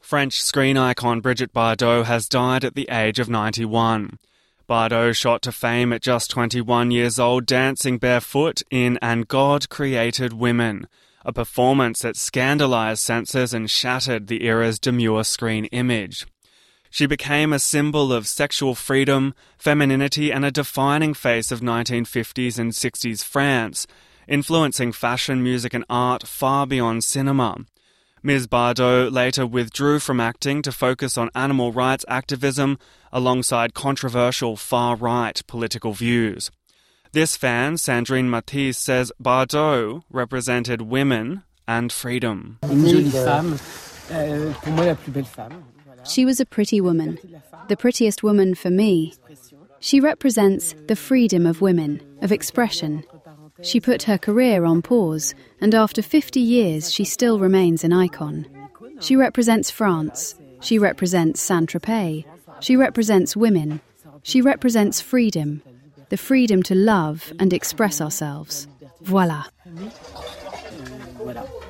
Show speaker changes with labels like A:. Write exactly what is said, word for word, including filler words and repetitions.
A: French screen icon Brigitte Bardot has died at the age of ninety-one. Bardot shot to fame at just twenty-one years old dancing barefoot in And God Created Women, a performance that scandalised censors and shattered the era's demure screen image. She became a symbol of sexual freedom, femininity and a defining face of nineteen fifties and sixties France, influencing fashion, music and art far beyond cinema. Miz Bardot later withdrew from acting to focus on animal rights activism alongside controversial far-right political views. This fan, Sandrine Matisse, says Bardot represented women and freedom.
B: She was a pretty woman, the prettiest woman for me. She represents the freedom of women, of expression. She put her career on pause, and after fifty years she still remains an icon. She represents France. She represents Saint-Tropez. She represents women. She represents freedom, the freedom to love and express ourselves. Voilà.